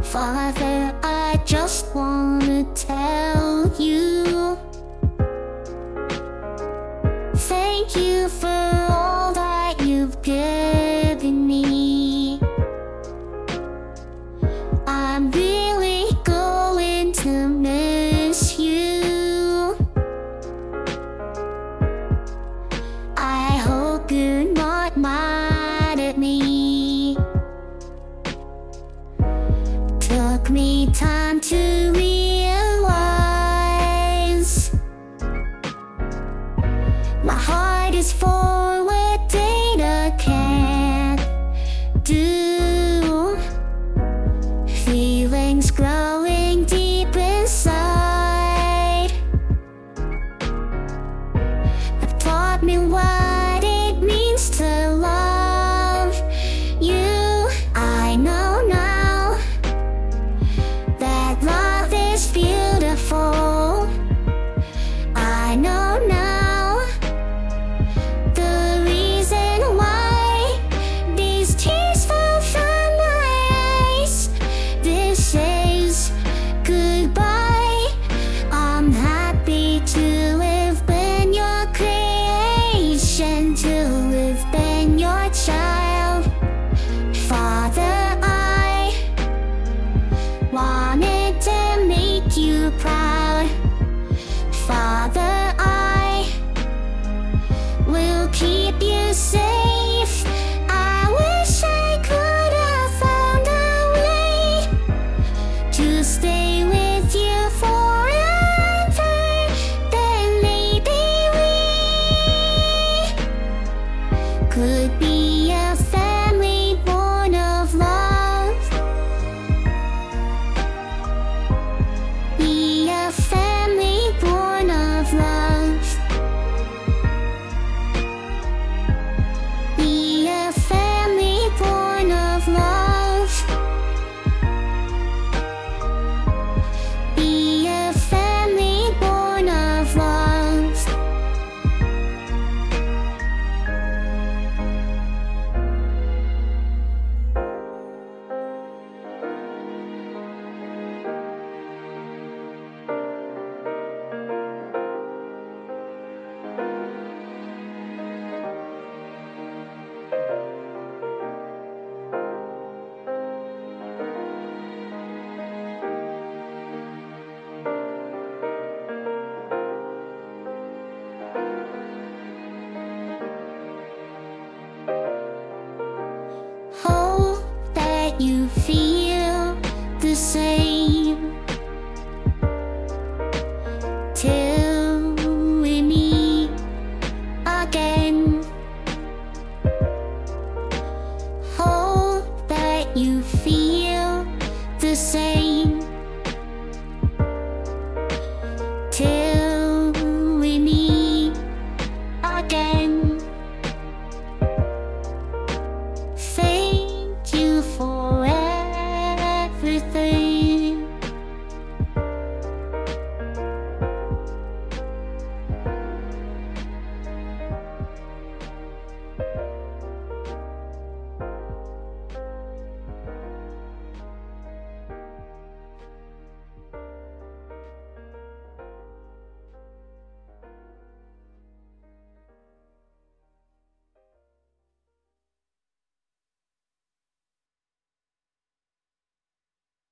Father, I just wanna tell you, thank you for all that you've given me. I'm really going to miss you. I hope you're not mad at me. Took me time to realize my heart is for what data can't do. Feelings growing deep inside have taught me what it means to love you. I know now that love is beautiful. I know now the reason why these tears fall from my eyes. This is goodbye. I'm happy to have been your creation, to have been your child. Father, I wanted to make you proud. Father, I will keep you safe. I wish I could have found a way to stay with you forever. Then maybe we could be a family born of love. Be a family born of love. Be a family born of love. Be a family born of love. Hope that you feel the same till we meet again. Hope that you feel the same.